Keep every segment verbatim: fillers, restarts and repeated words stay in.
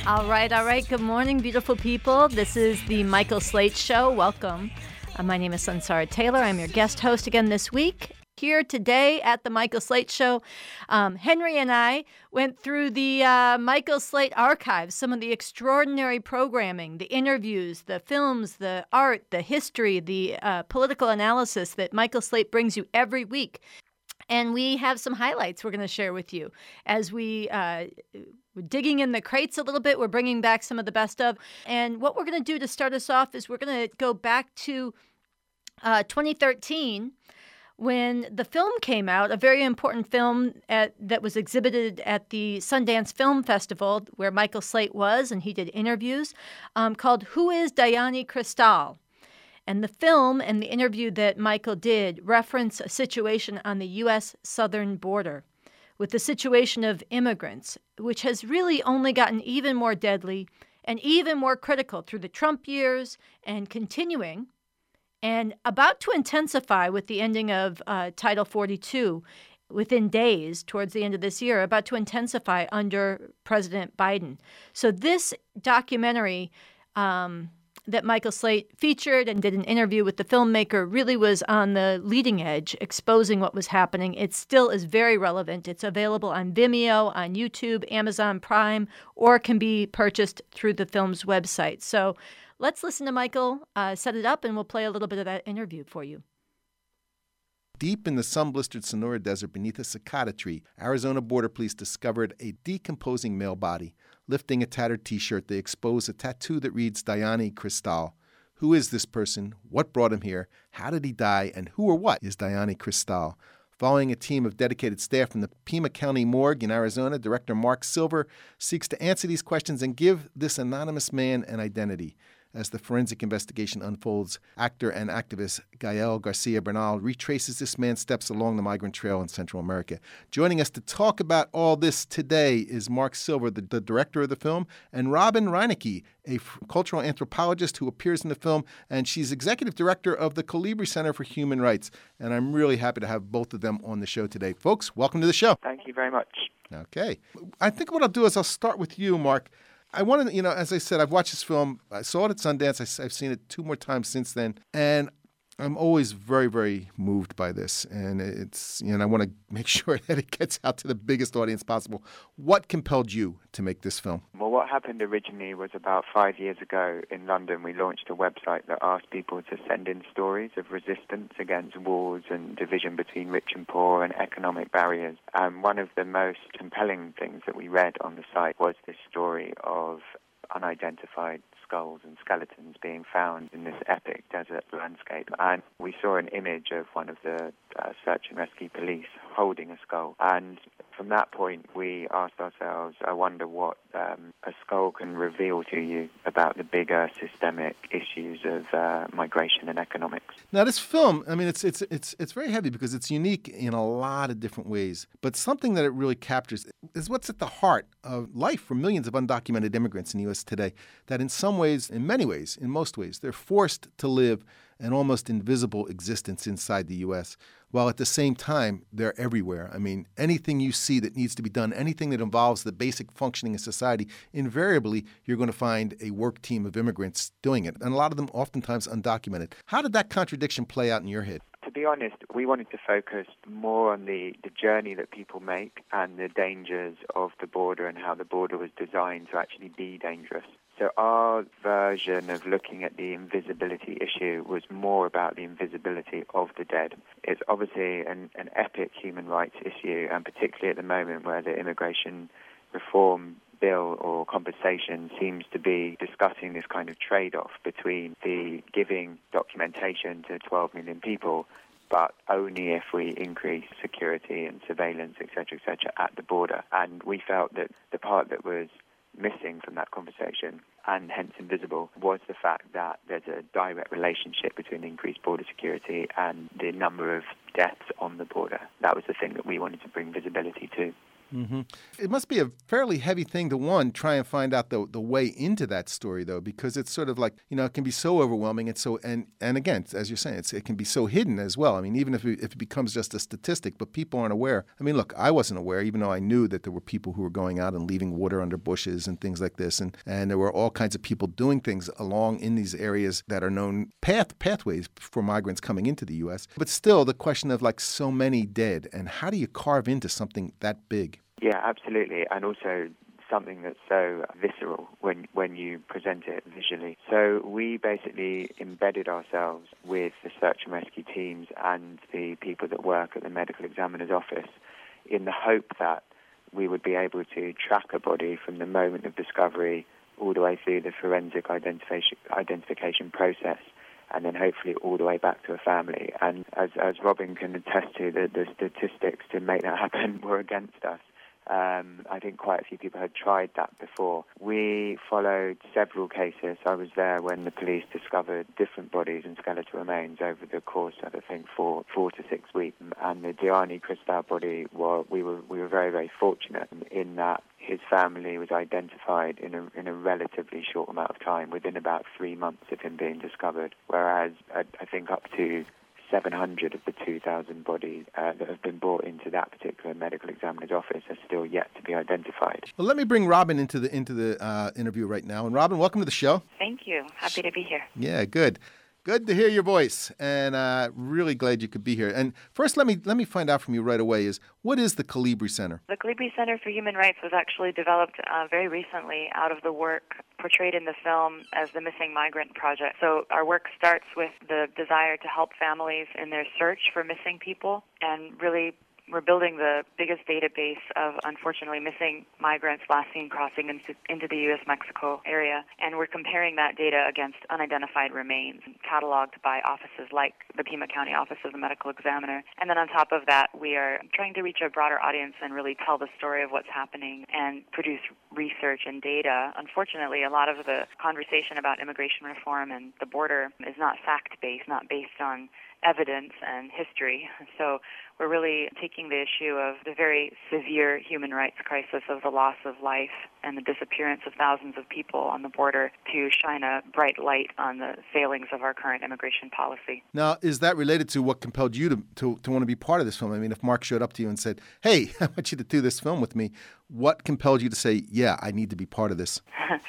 All right, all right. Good morning, beautiful people. This is the Michael Slate Show. Welcome. Uh, my name is Sunsara Taylor. I'm your guest host again this week. Here today at the Michael Slate Show, um, Henry and I went through the uh, Michael Slate archives, some of the extraordinary programming, the interviews, the films, the art, the history, the uh, political analysis that Michael Slate brings you every week. And we have some highlights we're going to share with you as we uh, we're digging in the crates a little bit. We're bringing back some of the best of. And what we're going to do to start us off is we're going to go back to uh, twenty thirteen when the film came out, a very important film at, that was exhibited at the Sundance Film Festival where Michael Slate was, and he did interviews, um, called Who is Diane Kristol? And the film and the interview that Michael did reference a situation on the U S southern border with the situation of immigrants, which has really only gotten even more deadly and even more critical through the Trump years and continuing and about to intensify with the ending of uh, Title forty-two within days towards the end of this year, about to intensify under President Biden. So this documentary um, that Michael Slate featured and did an interview with the filmmaker really was on the leading edge, exposing what was happening. It still is very relevant. It's available on Vimeo, on YouTube, Amazon Prime, or can be purchased through the film's website. So let's listen to Michael uh, set it up, and we'll play a little bit of that interview for you. Deep in the sun-blistered Sonora Desert beneath a cicada tree, Arizona Border Police discovered a decomposing male body. Lifting a tattered T-shirt, they expose a tattoo that reads Diane Kristol. Who is this person? What brought him here? How did he die? And who or what is Diane Kristol? Following a team of dedicated staff from the Pima County Morgue in Arizona, Director Mark Silver seeks to answer these questions and give this anonymous man an identity. As the forensic investigation unfolds, actor and activist Gael Garcia Bernal retraces this man's steps along the migrant trail in Central America. Joining us to talk about all this today is Mark Silver, the, the director of the film, and Robin Reinecke, a f- cultural anthropologist who appears in the film, and she's executive director of the Colibri Center for Human Rights. And I'm really happy to have both of them on the show today. Folks, welcome to the show. Thank you very much. Okay. I think what I'll do is I'll start with you, Mark. I want to, you know, as I said, I've watched this film. I saw it at Sundance. I, I've seen it two more times since then. And I'm always very, very moved by this. And it's, you know, I want to make sure that it gets out to the biggest audience possible. What compelled you to make this film? Well, what happened originally was about five years ago in London, we launched a website that asked people to send in stories of resistance against wars and division between rich and poor and economic barriers. And one of the most compelling things that we read on the site was this story of unidentified skulls and skeletons being found in this epic desert landscape. And we saw an image of one of the uh, search and rescue police holding a skull. And from that point, we asked ourselves, I wonder what um, a skull can reveal to you about the bigger systemic issues of uh, migration and economics. Now, this film, I mean, it's it's it's it's very heavy because it's unique in a lot of different ways. But something that it really captures is what's at the heart of life for millions of undocumented immigrants in the U S today, that in some ways, in many ways, in most ways, they're forced to live an almost invisible existence inside the U S, while at the same time, they're everywhere. I mean, anything you see that needs to be done, anything that involves the basic functioning of society, invariably, you're going to find a work team of immigrants doing it, and a lot of them oftentimes undocumented. How did that contradiction play out in your head? To be honest, we wanted to focus more on the, the journey that people make and the dangers of the border and how the border was designed to actually be dangerous. So our version of looking at the invisibility issue was more about the invisibility of the dead. It's obviously an, an epic human rights issue, and particularly at the moment where the immigration reform bill or conversation seems to be discussing this kind of trade-off between the giving documentation to twelve million people, but only if we increase security and surveillance, et cetera, et cetera, at the border. And we felt that the part that was missing from that conversation, and hence invisible, was the fact that there's a direct relationship between increased border security and the number of deaths on the border. That was the thing that we wanted to bring visibility to. Mm-hmm. It must be a fairly heavy thing to, one, try and find out the the way into that story, though, because it's sort of like, you know, it can be so overwhelming. And so, and, and again, as you're saying, it's, it can be so hidden as well. I mean, even if it, if it becomes just a statistic, but people aren't aware. I mean, look, I wasn't aware, even though I knew that there were people who were going out and leaving water under bushes and things like this. And, and there were all kinds of people doing things along in these areas that are known path pathways for migrants coming into the U S. But still, the question of like so many dead, and how do you carve into something that big? Yeah, absolutely. And also something that's so visceral when, when you present it visually. So we basically embedded ourselves with the search and rescue teams and the people that work at the medical examiner's office in the hope that we would be able to track a body from the moment of discovery all the way through the forensic identification, identification process, and then hopefully all the way back to a family. And as, as Robin can attest to, the, the statistics to make that happen were against us. Um, I think quite a few people had tried that before. We followed several cases. I was there when the police discovered different bodies and skeletal remains over the course of, I think, four, four to six weeks. And the Diani Cristal body, well, we were we were very, very fortunate in that his family was identified in a in a relatively short amount of time, within about three months of him being discovered. Whereas I, I think up to seven hundred of the two thousand bodies uh, that have been brought into that particular medical examiner's office are still yet to be identified. Well, let me bring Robin into the into the uh, interview right now. And Robin, welcome to the show. Thank you. Happy to be here. Yeah, good. Good to hear your voice, and uh, really glad you could be here. And first, let me let me find out from you right away is, what is the Colibri Center? The Colibri Center for Human Rights was actually developed uh, very recently out of the work portrayed in the film as the Missing Migrant Project. So our work starts with the desire to help families in their search for missing people, and really we're building the biggest database of, unfortunately, missing migrants last seen crossing into, into the U S Mexico area. And we're comparing that data against unidentified remains cataloged by offices like the Pima County Office of the Medical Examiner. And then on top of that, we are trying to reach a broader audience and really tell the story of what's happening and produce research and data. Unfortunately, a lot of the conversation about immigration reform and the border is not fact-based, not based on evidence and history. So we're really taking the issue of the very severe human rights crisis of the loss of life and the disappearance of thousands of people on the border to shine a bright light on the failings of our current immigration policy. Now, is that related to what compelled you to, to, to want to be part of this film? I mean, if Mark showed up to you and said, hey, I want you to do this film with me, what compelled you to say, yeah, I need to be part of this?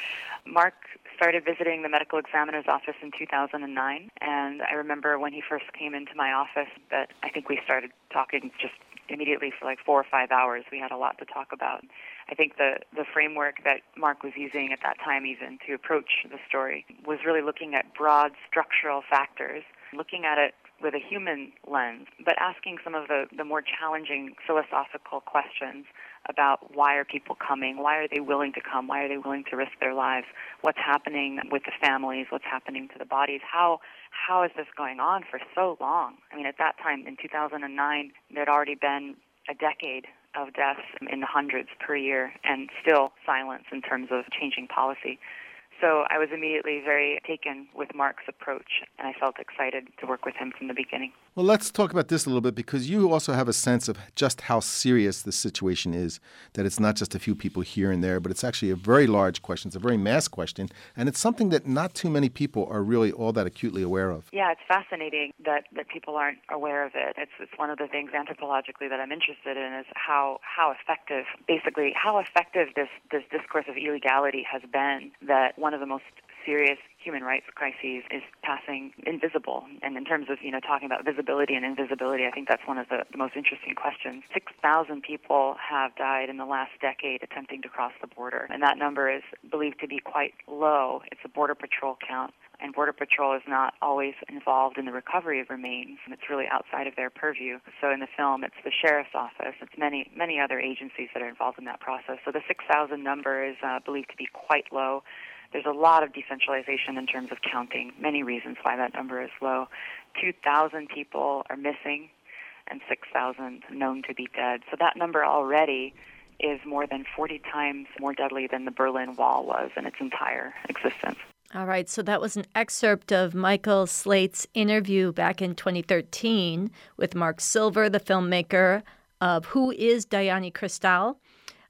Mark started visiting the medical examiner's office in two thousand nine, and I remember when he first came into my office that I think we started talking just immediately for like four or five hours. We had a lot to talk about. I think the, the framework that Mark was using at that time even to approach the story was really looking at broad structural factors, looking at it with a human lens, but asking some of the, the more challenging philosophical questions about why are people coming, why are they willing to come, why are they willing to risk their lives, what's happening with the families, what's happening to the bodies, how how is this going on for so long? I mean, at that time, in two thousand nine, there had already been a decade of deaths in the hundreds per year and still silence in terms of changing policy. So I was immediately very taken with Mark's approach, and I felt excited to work with him from the beginning. Well, let's talk about this a little bit, because you also have a sense of just how serious this situation is, that it's not just a few people here and there, but it's actually a very large question. It's a very mass question, and it's something that not too many people are really all that acutely aware of. Yeah, it's fascinating that, that people aren't aware of it. It's, it's one of the things anthropologically that I'm interested in is how, how effective, basically, how effective this, this discourse of illegality has been, that one of the most serious human rights crises is passing invisible. And in terms of, you know, talking about visibility and invisibility, I think that's one of the, the most interesting questions. six thousand people have died in the last decade attempting to cross the border, and that number is believed to be quite low. It's a Border Patrol count, and Border Patrol is not always involved in the recovery of remains. It's really outside of their purview. So in the film, it's the sheriff's office. It's many, many other agencies that are involved in that process. So the six thousand number is uh, believed to be quite low. There's a lot of decentralization in terms of counting, many reasons why that number is low. two thousand people are missing and six thousand known to be dead. So that number already is more than forty times more deadly than the Berlin Wall was in its entire existence. All right, so that was an excerpt of Michael Slate's interview back in twenty thirteen with Mark Silver, the filmmaker of Who is Diani Cristal?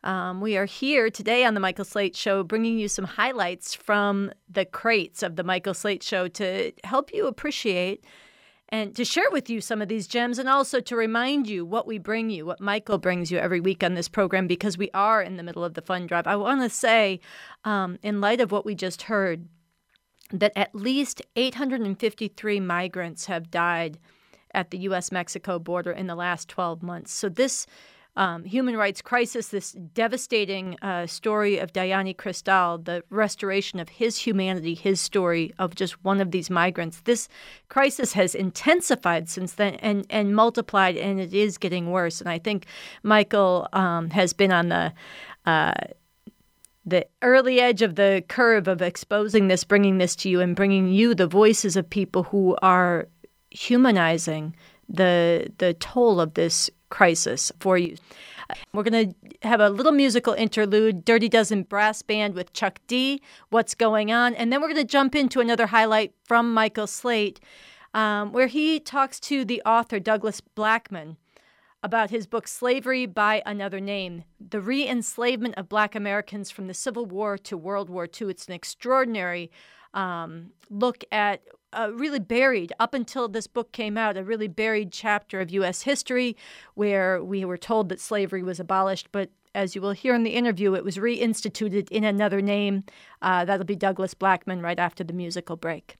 Um, we are here today on the Michael Slate Show bringing you some highlights from the crates of the Michael Slate Show to help you appreciate and to share with you some of these gems, and also to remind you what we bring you, what Michael brings you every week on this program, because we are in the middle of the fund drive. I want to say, um, in light of what we just heard, that at least eight hundred fifty-three migrants have died at the U S Mexico border in the last twelve months. So this Um, human rights crisis, this devastating uh, story of Dayani Cristal, the restoration of his humanity, his story of just one of these migrants. This crisis has intensified since then and, and multiplied, and it is getting worse. And I think Michael um, has been on the uh, the early edge of the curve of exposing this, bringing this to you, and bringing you the voices of people who are humanizing the the toll of this crisis for you. We're going to have a little musical interlude, Dirty Dozen Brass Band with Chuck D, What's Going On, and then we're going to jump into another highlight from Michael Slate, um, where he talks to the author Douglas Blackman about his book Slavery by Another Name, the re-enslavement of Black Americans from the Civil War to World War Two. It's an extraordinary um, look at Uh, really buried, up until this book came out, a really buried chapter of U S history where we were told that slavery was abolished. But as you will hear in the interview, it was reinstituted in another name. Uh, that'll be Douglas Blackman right after the musical break.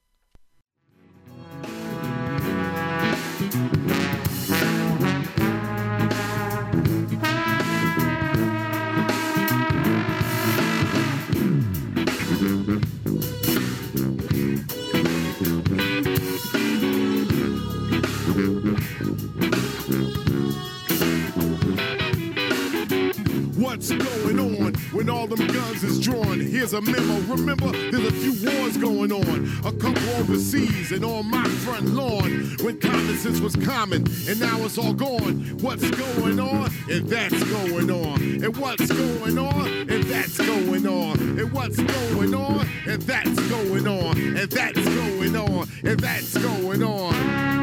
What's going on when all them guns is drawn? Here's a memo. Remember, there's a few wars going on. A couple overseas and on my front lawn. When common sense was common and now it's all gone. What's going on? And that's going on. And what's going on? And that's going on. And what's going on? And that's going on. And that's going on. And that's going on.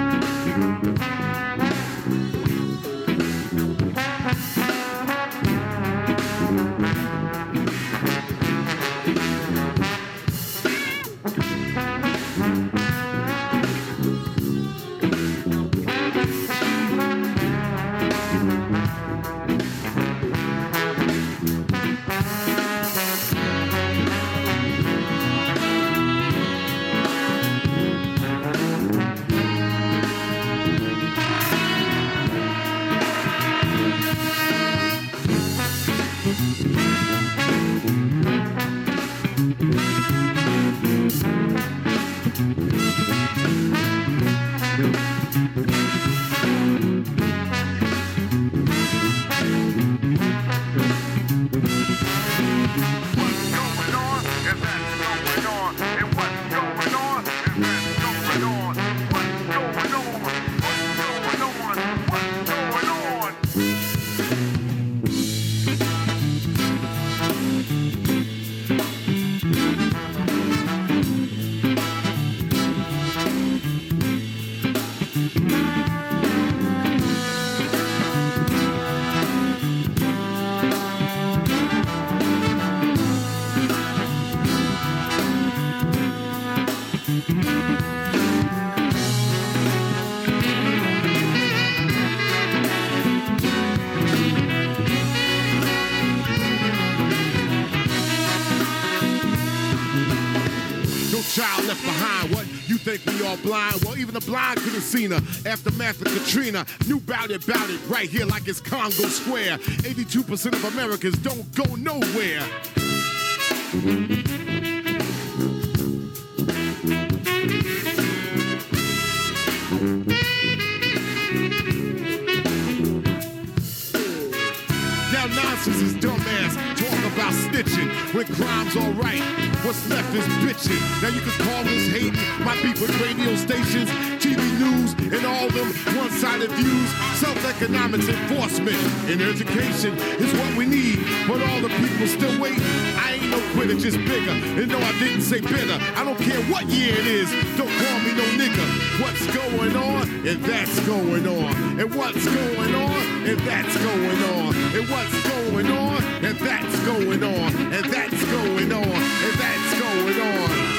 Child left behind. What, you think we all blind? Well, even the blind could have seen her. Aftermath of Katrina, knew about it, about it, right here like it's Congo Square. eighty-two percent of Americans don't go nowhere. Now nonsense is dumbass. Talk about snitching when crime's alright. What's left is bitching. Now you can call this hating. My beef with radio stations, T V news, and all them one-sided views. Self-economics enforcement and education is what we need. But all the people still waiting. I ain't no quitter, just bigger. And no, I didn't say bitter. I don't care what year it is. Don't call me no nigga. What's going on? And that's going on. And what's going on? and that's going on. And what's going on, and that's going on. And that's going on, and that's going on.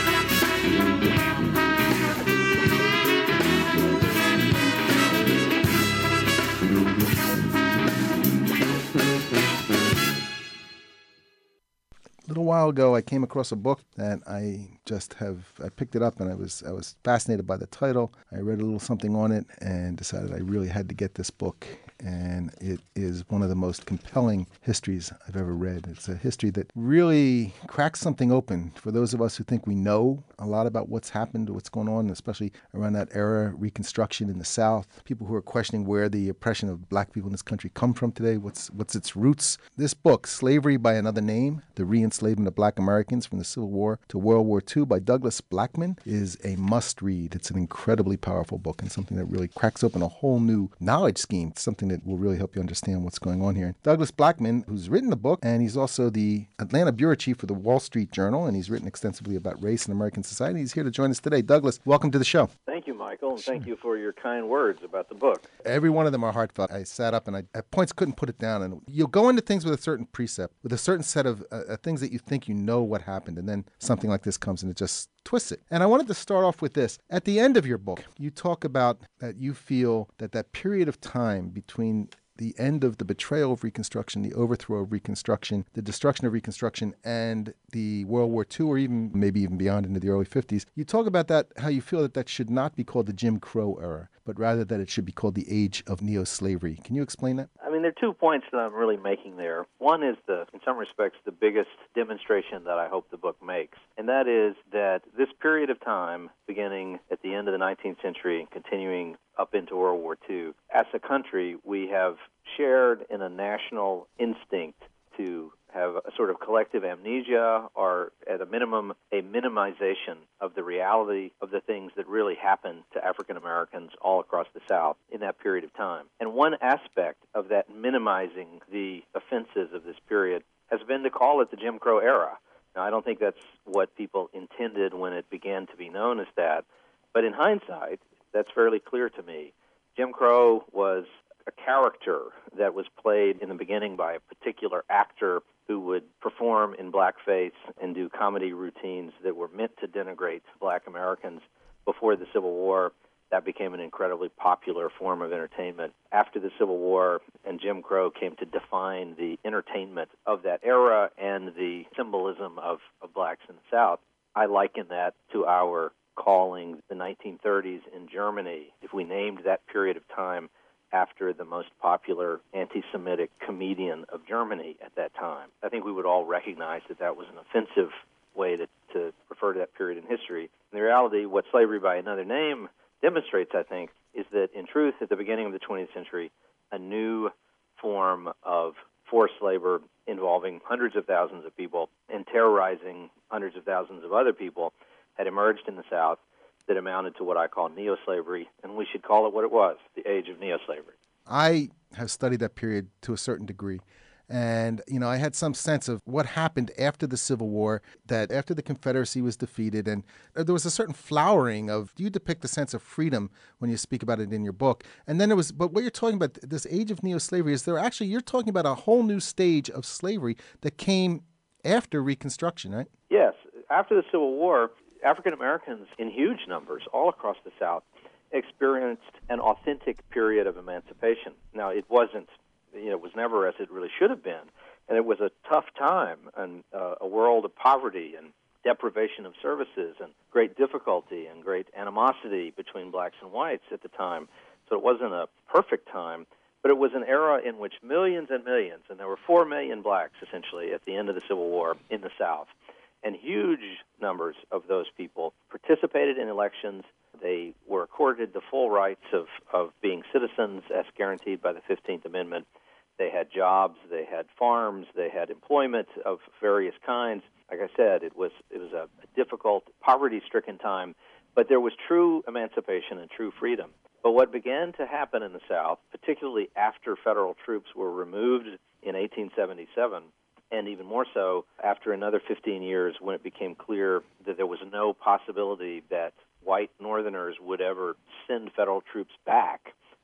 A little while ago, I came across a book that I just have, I picked it up and I was I was fascinated by the title. I read a little something on it and decided I really had to get this book. And it is one of the most compelling histories I've ever read. It's a history that really cracks something open for those of us who think we know a lot about what's happened, what's going on, especially around that era, Reconstruction in the South. People who are questioning where the oppression of black people in this country come from today, what's what's its roots. This book, Slavery by Another Name, The Re-Enslavement of Black Americans from the Civil War to World War Two by Douglas Blackmon, is a must-read. It's an incredibly powerful book and something that really cracks open a whole new knowledge scheme. It's something that will really help you understand what's going on here. Douglas Blackmon, who's written the book, and he's also the Atlanta bureau chief for the Wall Street Journal, and he's written extensively about race in American society. He's here to join us today. Douglas, welcome to the show. Thank you, Michael, and thank you for your kind words about the book. Every one of them are heartfelt. I sat up and I at points couldn't put it down. And you'll go into things with a certain precept, with a certain set of uh, things that you think you know what happened, and then something like this comes and it just twists it. And I wanted to start off with this. At the end of your book, you talk about that you feel that that period of time between the end of the betrayal of Reconstruction, the overthrow of Reconstruction, the destruction of Reconstruction, and the World War Two, or even maybe even beyond into the early fifties, you talk about that, how you feel that that should not be called the Jim Crow era, but rather that it should be called the age of neo-slavery. Can you explain that? I mean, there are two points that I'm really making there. One is, the, in some respects, the biggest demonstration that I hope the book makes, and that is that this period of time, beginning at the end of the nineteenth century and continuing up into World War Two, as a country, we have shared in a national instinct to have a sort of collective amnesia, or at a minimum, a minimization of the reality of the things that really happened to African Americans all across the South in that period of time. And one aspect of that minimizing the offenses of this period has been to call it the Jim Crow era. Now, I don't think that's what people intended when it began to be known as that, but in hindsight, that's fairly clear to me. Jim Crow was a character that was played in the beginning by a particular actor who would perform in blackface and do comedy routines that were meant to denigrate black Americans. Before the Civil War, that became an incredibly popular form of entertainment. After the Civil War, and Jim Crow came to define the entertainment of that era and the symbolism of, of blacks in the South, I liken that to our calling the nineteen thirties in Germany, if we named that period of time after the most popular anti-Semitic comedian of Germany at that time, I think we would all recognize that that was an offensive way to, to refer to that period in history. In reality, what Slavery by Another Name demonstrates, I think, is that in truth, at the beginning of the twentieth century, a new form of forced labor involving hundreds of thousands of people and terrorizing hundreds of thousands of other people had emerged in the South that amounted to what I call neo-slavery, and we should call it what it was, the age of neo-slavery. I have studied that period to a certain degree. And, you know, I had some sense of what happened after the Civil War, that after the Confederacy was defeated, and there was a certain flowering of, you depict a sense of freedom when you speak about it in your book. And then there was, but what you're talking about, this age of neo-slavery, is there actually, you're talking about a whole new stage of slavery that came after Reconstruction, right? Yes. After the Civil War, African Americans in huge numbers all across the South experienced an authentic period of emancipation. Now, it wasn't, you know, it was never as it really should have been, and it was a tough time, and uh, a world of poverty and deprivation of services and great difficulty and great animosity between blacks and whites at the time. So it wasn't a perfect time, but it was an era in which millions and millions, and there were four million blacks essentially at the end of the Civil War in the South, and huge numbers of those people participated in elections. They were accorded the full rights of, of being citizens as guaranteed by the fifteenth Amendment. They had jobs, they had farms, they had employment of various kinds. Like I said, it was it was a, a difficult, poverty-stricken time, but there was true emancipation and true freedom. But what began to happen in the South, particularly after federal troops were removed in eighteen seventy-seven, and even more so after another fifteen years when it became clear that there was no possibility that white Northerners would ever send federal troops back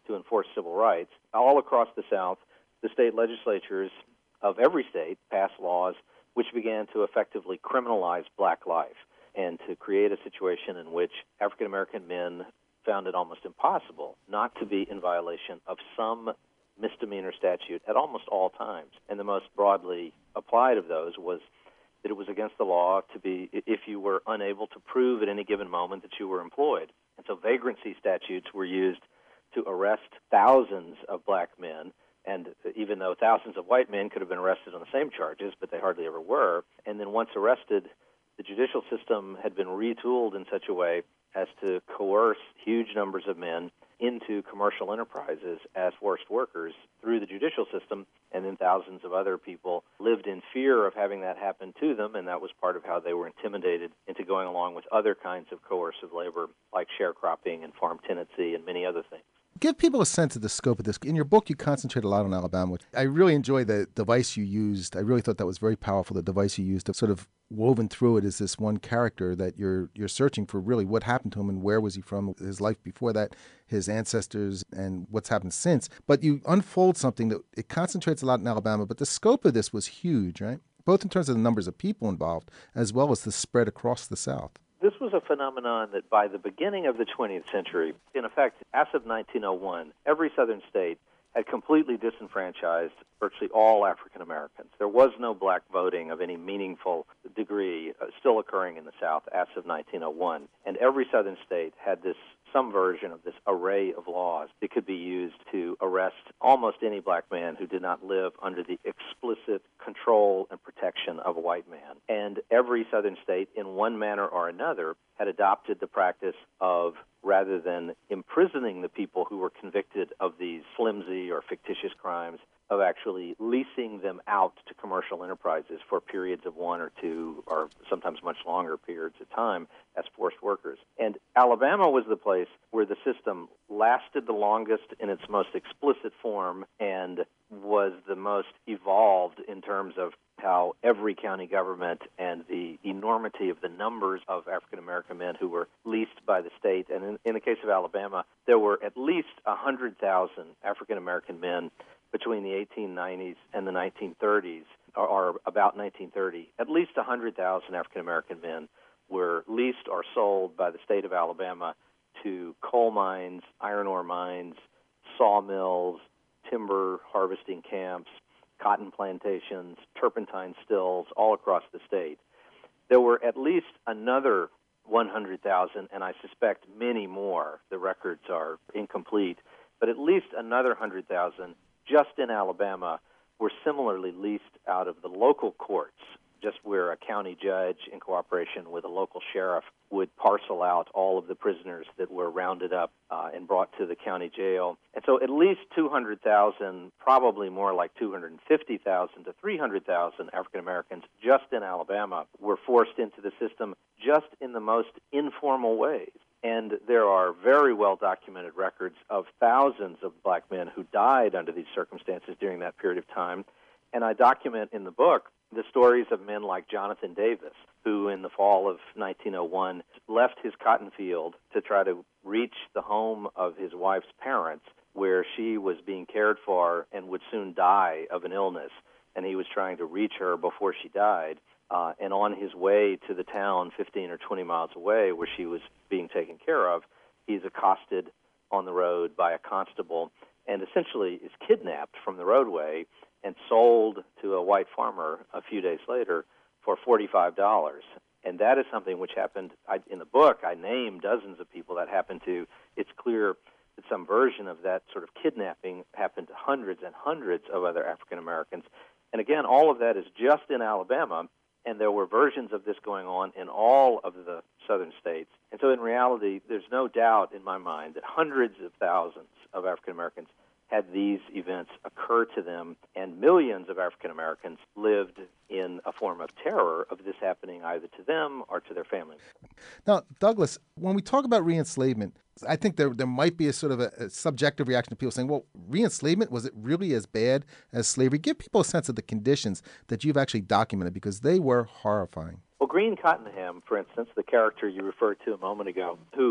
to enforce civil rights. All across the South, the state legislatures of every state passed laws which began to effectively criminalize black life and to create a situation in which African American men found it almost impossible not to be in violation of some misdemeanor statute at almost all times. And the most broadly applied of those was that it was against the law to be, if you were unable to prove at any given moment that you were employed. And so vagrancy statutes were used to arrest thousands of black men, and even though thousands of white men could have been arrested on the same charges, but they hardly ever were. And then once arrested, the judicial system had been retooled in such a way as to coerce huge numbers of men into commercial enterprises as forced workers through the judicial system, and then thousands of other people lived in fear of having that happen to them, and that was part of how they were intimidated into going along with other kinds of coercive labor like sharecropping and farm tenancy and many other things. Give people a sense of the scope of this. In your book, you concentrate a lot on Alabama, which I really enjoy the device you used. I really thought that was very powerful, the device you used to sort of woven through it is this one character that you're you're searching for really what happened to him and where was he from, his life before that, his ancestors, and what's happened since. But you unfold something that it concentrates a lot in Alabama, but the scope of this was huge, right? Both in terms of the numbers of people involved as well as the spread across the South. This was a phenomenon that by the beginning of the twentieth century, in effect, as of nineteen oh one, every southern state had completely disenfranchised virtually all African Americans. There was no black voting of any meaningful degree uh, still occurring in the South as of nineteen oh one. And every southern state had this some version of this array of laws that could be used to arrest almost any black man who did not live under the explicit control and protection of a white man. And every southern state, in one manner or another, had adopted the practice of, rather than imprisoning the people who were convicted of these flimsy or fictitious crimes, of actually leasing them out to commercial enterprises for periods of one or two or sometimes much longer periods of time as forced workers. And Alabama was the place where the system lasted the longest in its most explicit form and was the most evolved in terms of how every county government and the enormity of the numbers of African American men who were leased by the state. And in, in the case of Alabama, there were at least one hundred thousand African American men between the eighteen nineties and the nineteen thirties, or, or about nineteen thirty. At least one hundred thousand African American men were leased or sold by the state of Alabama to coal mines, iron ore mines, sawmills, timber harvesting camps, cotton plantations, turpentine stills, all across the state. There were at least another one hundred thousand, and I suspect many more. The records are incomplete, but at least another one hundred thousand just in Alabama were similarly leased out of the local courts, just where a county judge, in cooperation with a local sheriff, would parcel out all of the prisoners that were rounded up uh, and brought to the county jail. And so at least two hundred thousand, probably more like two hundred fifty thousand to three hundred thousand African Americans just in Alabama were forced into the system just in the most informal ways. And there are very well-documented records of thousands of black men who died under these circumstances during that period of time. And I document in the book the stories of men like Jonathan Davis, who in the fall of nineteen oh one left his cotton field to try to reach the home of his wife's parents, where she was being cared for and would soon die of an illness. And he was trying to reach her before she died. Uh, and on his way to the town fifteen or twenty miles away where she was being taken care of, he's accosted on the road by a constable and essentially is kidnapped from the roadway and sold to a white farmer a few days later for forty-five dollars. And that is something which happened, I, in the book, I name dozens of people that happened to. It's clear that some version of that sort of kidnapping happened to hundreds and hundreds of other African Americans. And again, all of that is just in Alabama, and there were versions of this going on in all of the southern states. And so in reality, there's no doubt in my mind that hundreds of thousands of African Americans had these events occur to them, and millions of African Americans lived in a form of terror of this happening either to them or to their families. Now, Douglas, when we talk about reenslavement, I think there there might be a sort of a, a subjective reaction to people saying, well, reenslavement, was it really as bad as slavery? Give people a sense of the conditions that you've actually documented, because they were horrifying. Well, Green Cottenham, for instance, the character you referred to a moment ago, who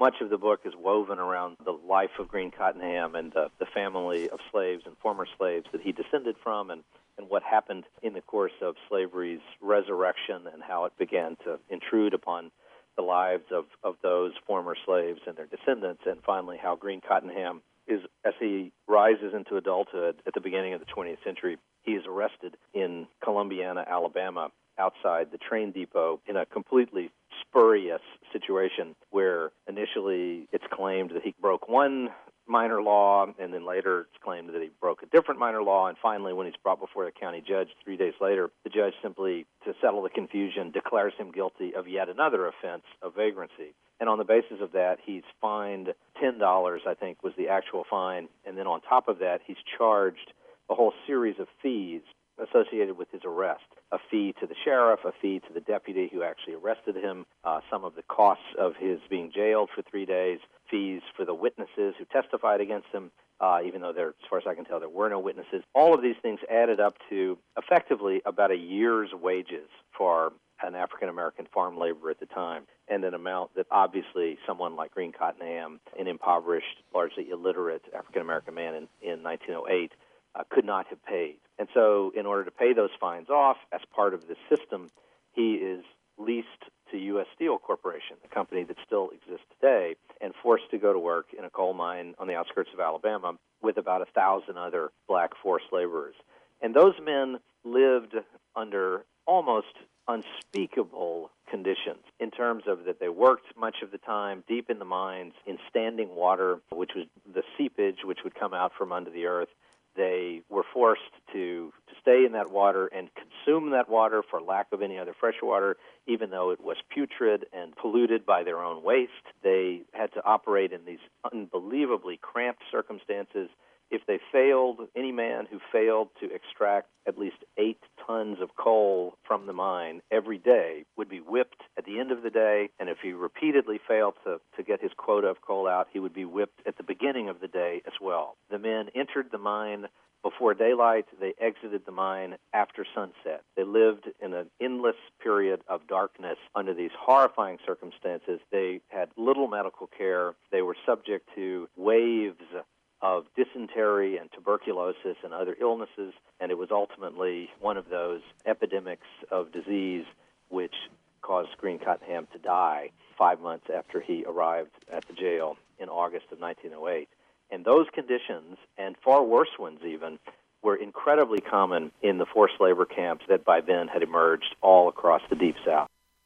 much of the book is woven around the life of Green Cottonham and the, the family of slaves and former slaves that he descended from, and, and what happened in the course of slavery's resurrection and how it began to intrude upon the lives of, of those former slaves and their descendants, and finally how Green Cottonham is, as he rises into adulthood at the beginning of the twentieth century, he is arrested in Columbiana, Alabama, outside the train depot in a completely spurious situation where initially it's claimed that he broke one minor law, and then later it's claimed that he broke a different minor law, and finally when he's brought before the county judge three days later, the judge simply, to settle the confusion, declares him guilty of yet another offense of vagrancy. And on the basis of that, he's fined ten dollars, I think, was the actual fine, and then on top of that, he's charged a whole series of fees associated with his arrest. A fee to the sheriff, a fee to the deputy who actually arrested him, uh, some of the costs of his being jailed for three days, fees for the witnesses who testified against him, uh, even though there, as far as I can tell, there were no witnesses. All of these things added up to effectively about a year's wages for an African-American farm laborer at the time, and an amount that obviously someone like Green Cottonham, an impoverished, largely illiterate African-American man in, in nineteen oh eight, uh, could not have paid. And so in order to pay those fines off, as part of this system, he is leased to U S Steel Corporation, a company that still exists today, and forced to go to work in a coal mine on the outskirts of Alabama with about a thousand other black forced laborers. And those men lived under almost unspeakable conditions in terms of that they worked much of the time deep in the mines in standing water, which was the seepage which would come out from under the earth. They were forced to, to stay in that water and consume that water for lack of any other fresh water, even though it was putrid and polluted by their own waste. They had to operate in these unbelievably cramped circumstances. If they failed, any man who failed to extract at least eight tons of coal from the mine every day would be whipped at the end of the day, and if he repeatedly failed to, to get his quota of coal out, he would be whipped at the beginning of the day as well. The men entered the mine before daylight. They exited the mine after sunset. They lived in an endless period of darkness under these horrifying circumstances. They had little medical care. They were subject to waves of dysentery and tuberculosis and other illnesses, and it was ultimately one of those epidemics of disease which caused Green Cottonham to die five months after he arrived at the jail in August of nineteen oh eight. And those conditions, and far worse ones even, were incredibly common in the forced labor camps that by then had emerged all across the Deep South.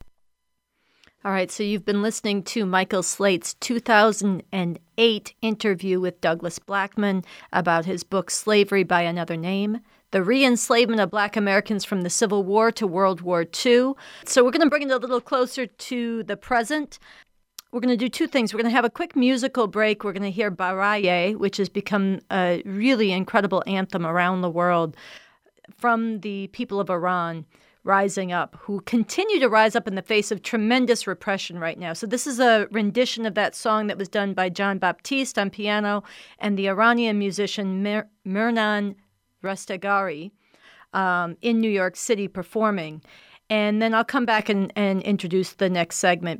All right, so you've been listening to Michael Slate's two thousand eight interview with Douglas Blackmon about his book Slavery by Another Name, The Re-Enslavement of Black Americans from the Civil War to World War Two. So we're going to bring it a little closer to the present. We're going to do two things. We're going to have a quick musical break. We're going to hear Baraye, which has become a really incredible anthem around the world from the people of Iran rising up, who continue to rise up in the face of tremendous repression right now. So this is a rendition of that song that was done by John Baptiste on piano and the Iranian musician Mir- Mirnan Rastagari um, in New York City performing. And then I'll come back and, and introduce the next segment.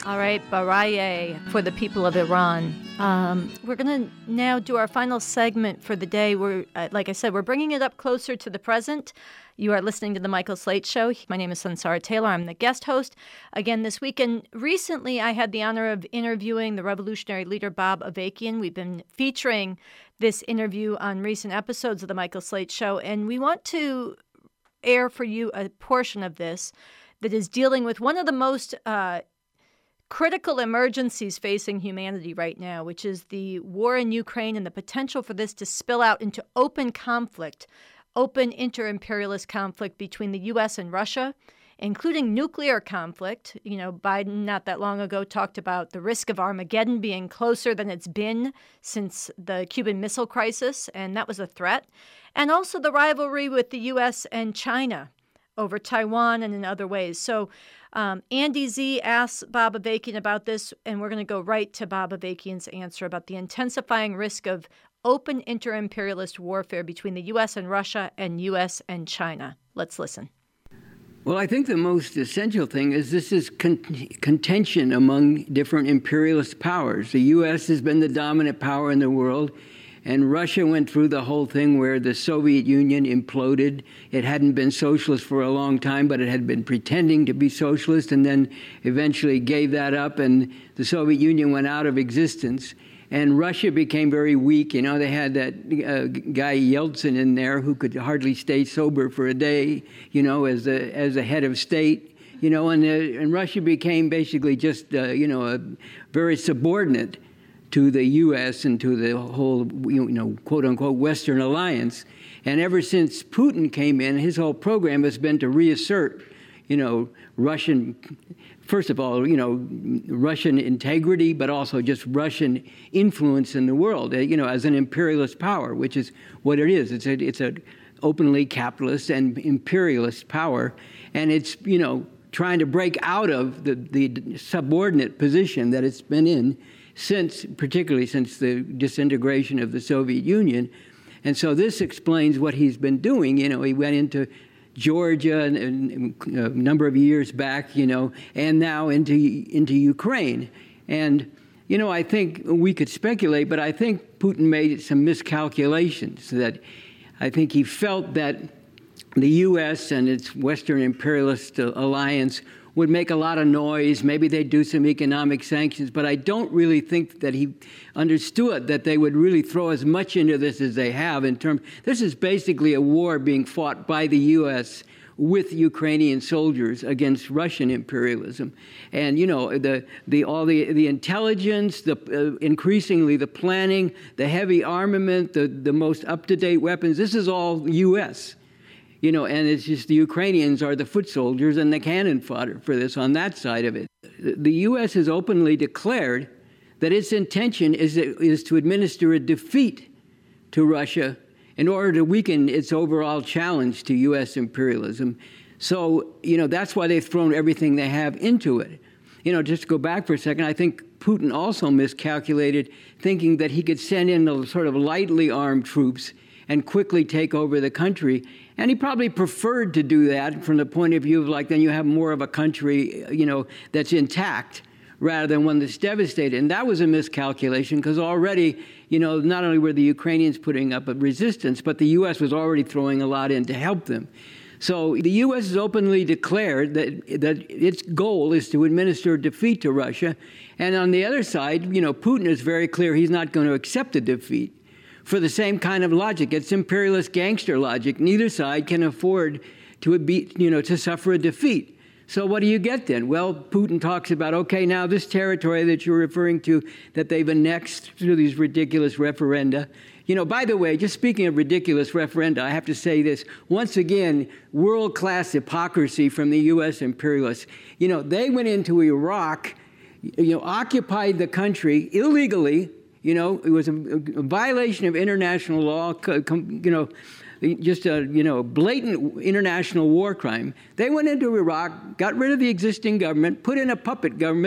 All right, Baraye for the people of Iran. Um, we're going to now do our final segment for the day. We're, uh, like I said, we're bringing it up closer to the present. You are listening to The Michael Slate Show. My name is Sansara Taylor. I'm the guest host again this week. And recently, I had the honor of interviewing the revolutionary leader Bob Avakian. We've been featuring this interview on recent episodes of The Michael Slate Show. And we want to air for you a portion of this that is dealing with one of the most uh, critical emergencies facing humanity right now, which is the war in Ukraine and the potential for this to spill out into open conflict, open inter-imperialist conflict between the U S and Russia, including nuclear conflict. You know, Biden not that long ago talked about the risk of Armageddon being closer than it's been since the Cuban Missile Crisis, and that was a threat. And also the rivalry with the U S and China over Taiwan and in other ways. So um, Andy Z asked Bob Avakian about this, and we're going to go right to Bob Avakian's answer about the intensifying risk of open inter-imperialist warfare between the U S and Russia and U S and China. Let's listen. Well, I think the most essential thing is this is con- contention among different imperialist powers. The U S has been the dominant power in the world, and Russia went through the whole thing where the Soviet Union imploded. It hadn't been socialist for a long time, but it had been pretending to be socialist, and then eventually gave that up, and the Soviet Union went out of existence. And Russia became very weak. You know, they had that uh, guy Yeltsin in there who could hardly stay sober for a day, you know, as a, as a head of state, you know, and, uh, and Russia became basically just, uh, you know, a very subordinate to the U S and to the whole, you know, quote unquote, Western alliance. And ever since Putin came in, his whole program has been to reassert, you know, Russian, first of all, you know, Russian integrity, but also just Russian influence in the world, you know, as an imperialist power, which is what it is. It's a, it's a openly capitalist and imperialist power. And it's, you know, trying to break out of the, the subordinate position that it's been in since, particularly since the disintegration of the Soviet Union. And so this explains what he's been doing. You know, he went into Georgia and, and a number of years back, you know, and now into into Ukraine. And, you know, I think we could speculate, but I think Putin made some miscalculations. That I think he felt that the U S and its Western imperialist alliance would make a lot of noise. Maybe they'd do some economic sanctions, but I don't really think that he understood that they would really throw as much into this as they have in terms. This is basically a war being fought by the U S with Ukrainian soldiers against Russian imperialism. And, you know, the, the, all the, the intelligence, the, uh, increasingly the planning, the heavy armament, the, the most up-to-date weapons, this is all U S You know, and it's just the Ukrainians are the foot soldiers and the cannon fodder for this on that side of it. The U S has openly declared that its intention is, is to administer a defeat to Russia in order to weaken its overall challenge to U S imperialism. So, you know, that's why they've thrown everything they have into it. You know, just to go back for a second, I think Putin also miscalculated, thinking that he could send in a sort of lightly armed troops and quickly take over the country. And he probably preferred to do that from the point of view of, like, then you have more of a country, you know, that's intact rather than one that's devastated. And that was a miscalculation because already, you know, not only were the Ukrainians putting up a resistance, but the U S was already throwing a lot in to help them. So the U S has openly declared that, that its goal is to administer defeat to Russia. And on the other side, you know, Putin is very clear he's not going to accept a defeat. For the same kind of logic. It's imperialist gangster logic. Neither side can afford to be, you know, to suffer a defeat. So what do you get then? Well, Putin talks about, okay, now this territory that you're referring to that they've annexed through these ridiculous referenda. You know, by the way, just speaking of ridiculous referenda, I have to say this. Once again, world-class hypocrisy from the U S imperialists. You know, they went into Iraq, you know, occupied the country illegally. You know, it was a, a violation of international law, you know, just a, you know, blatant international war crime. They went into Iraq, got rid of the existing government, put in a puppet government,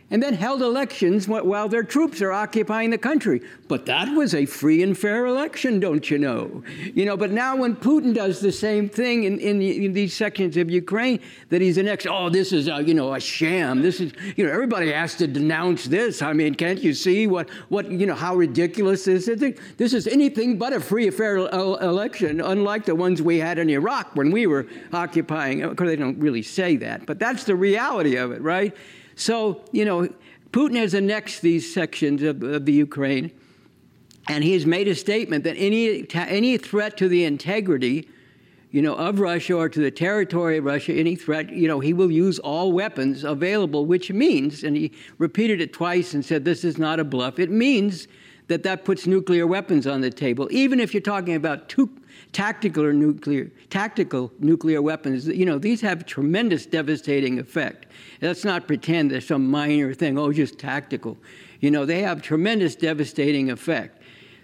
and then held elections while their troops are occupying the country. But that was a free and fair election, don't you know? You know, but now when Putin does the same thing in, in, in these sections of Ukraine, that he's annexed, oh, this is, a, you know, a sham. This is, you know, everybody has to denounce this. I mean, can't you see what, what you know, how ridiculous this is? This is anything but a free and fair election, unlike the ones we had in Iraq when we were occupying. Of course, they don't really say that, but that's the reality of it, right? So, you know, Putin has annexed these sections of, of the Ukraine, and he has made a statement that any any threat to the integrity, you know, of Russia or to the territory of Russia, any threat, you know, he will use all weapons available, which means, and he repeated it twice and said this is not a bluff, it means that that puts nuclear weapons on the table, even if you're talking about two tactical or nuclear, tactical nuclear weapons. You know, these have tremendous devastating effect. Let's not pretend they're some minor thing, oh, just tactical. You know, they have tremendous devastating effect.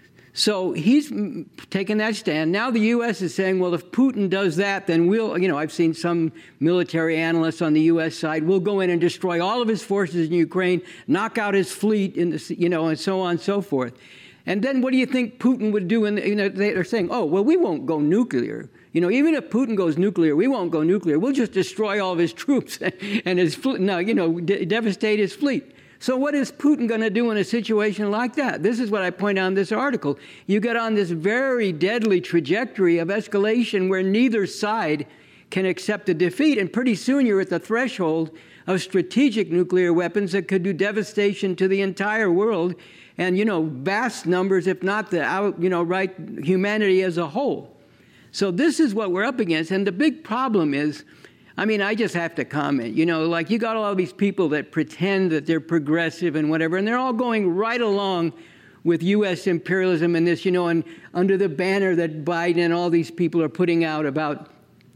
So he's taken that stand. Now the U S is saying, well, if Putin does that, then we'll, you know, I've seen some military analysts on the U S side, we'll go in and destroy all of his forces in Ukraine, knock out his fleet, in the, you know, and so on and so forth. And then what do you think Putin would do? And you know, they're saying, oh, well, we won't go nuclear. You know, even if Putin goes nuclear, we won't go nuclear. We'll just destroy all of his troops and his fleet, no, you know, de- devastate his fleet. So what is Putin going to do in a situation like that? This is what I point out in this article. You get on this very deadly trajectory of escalation where neither side can accept a defeat. And pretty soon you're at the threshold of strategic nuclear weapons that could do devastation to the entire world and, you know, vast numbers, if not the out, you know, right, humanity as a whole. So this is what we're up against. And the big problem is, I mean, I just have to comment, you know, like you got all these people that pretend that they're progressive and whatever, and they're all going right along with U S imperialism and this, you know, and under the banner that Biden and all these people are putting out about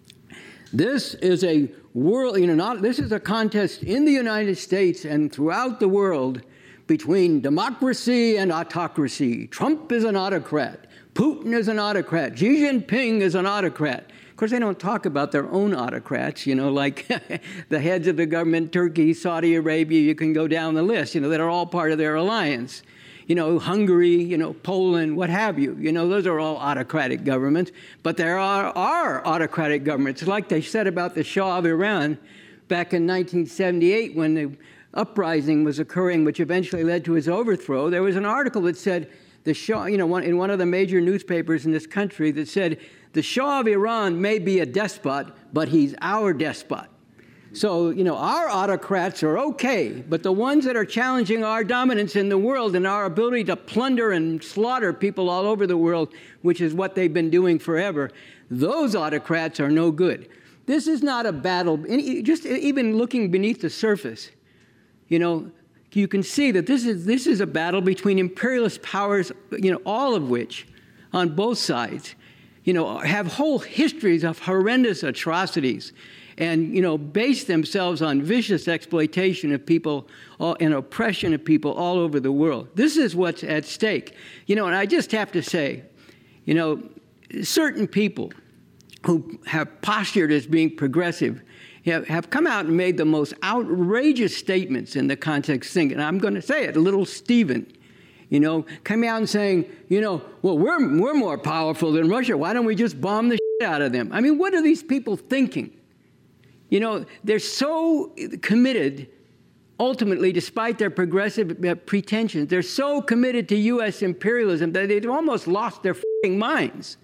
this is a world, you know, not, this is a contest in the United States and throughout the world between democracy and autocracy. Trump is an autocrat. Putin is an autocrat. Xi Jinping is an autocrat. Of course, they don't talk about their own autocrats, you know, like the heads of the government, Turkey, Saudi Arabia, you can go down the list, you know, that are all part of their alliance. You know, Hungary, you know, Poland, what have you. You know, those are all autocratic governments. But there are, are autocratic governments, like they said about the Shah of Iran back in nineteen seventy-eight when the uprising was occurring, which eventually led to his overthrow. There was an article that said, the Shah, you know, one, in one of the major newspapers in this country that said, the Shah of Iran may be a despot, but he's our despot. So, you know, our autocrats are okay, but the ones that are challenging our dominance in the world and our ability to plunder and slaughter people all over the world, which is what they've been doing forever, those autocrats are no good. This is not a battle, just even looking beneath the surface, you know, you can see that this is, this is a battle between imperialist powers, you know, all of which, on both sides, you know, have whole histories of horrendous atrocities and, you know, base themselves on vicious exploitation of people all, and oppression of people all over the world. This is what's at stake. You know, and I just have to say, you know, certain people who have postured as being progressive have, have come out and made the most outrageous statements in the context thing. And I'm going to say it, little Stephen, you know, coming out and saying, you know, well, we're, we're more powerful than Russia. Why don't we just bomb the shit out of them? I mean, what are these people thinking? You know, they're so committed, ultimately, despite their progressive pretensions, they're so committed to U S imperialism that they've almost lost their f***ing minds.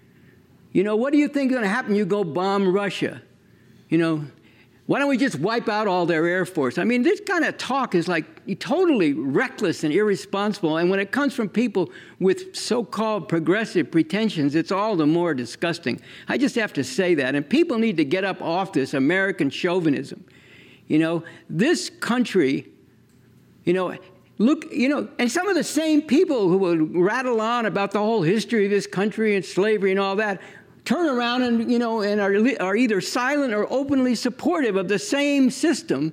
You know, what do you think is going to happen? You go bomb Russia. You know, why don't we just wipe out all their air force? I mean, this kind of talk is like totally reckless and irresponsible. And when it comes from people with so-called progressive pretensions, it's all the more disgusting. I just have to say that. And people need to get up off this American chauvinism. You know, this country, you know, look, you know, and some of the same people who will rattle on about the whole history of this country and slavery and all that, turn around and, you know, and are, are either silent or openly supportive of the same system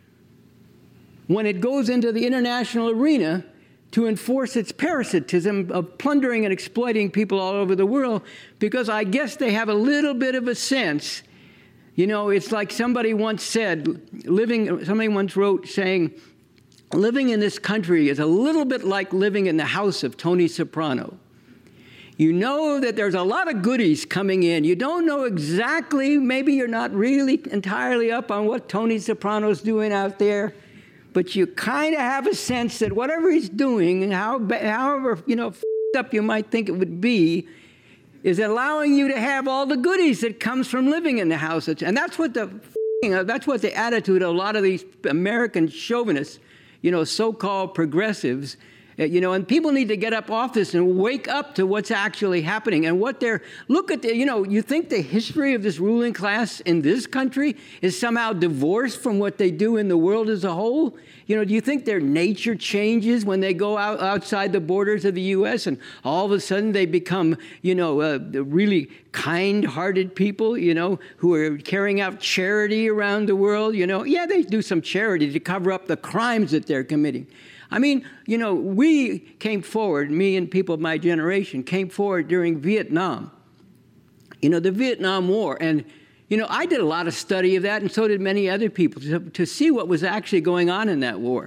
when it goes into the international arena to enforce its parasitism of plundering and exploiting people all over the world, because I guess they have a little bit of a sense. You know, it's like somebody once said, living, somebody once wrote saying, living in this country is a little bit like living in the house of Tony Soprano. You know that there's a lot of goodies coming in. You don't know exactly, maybe you're not really entirely up on what Tony Soprano's doing out there, but you kind of have a sense that whatever he's doing, how, however, you know, f***ed up you might think it would be, is allowing you to have all the goodies that comes from living in the house. And that's what the that's what the attitude of a lot of these American chauvinists, you know, so-called progressives, you know, and people need to get up off this and wake up to what's actually happening and what they're, look at the, you know, you think the history of this ruling class in this country is somehow divorced from what they do in the world as a whole? You know, do you think their nature changes when they go out outside the borders of the U S and all of a sudden they become, you know, uh, really kind-hearted people, you know, who are carrying out charity around the world? You know, yeah, they do some charity to cover up the crimes that they're committing. I mean, you know, we came forward, me and people of my generation came forward during Vietnam, you know, the Vietnam War. And, you know, I did a lot of study of that, and so did many other people, to, to see what was actually going on in that war.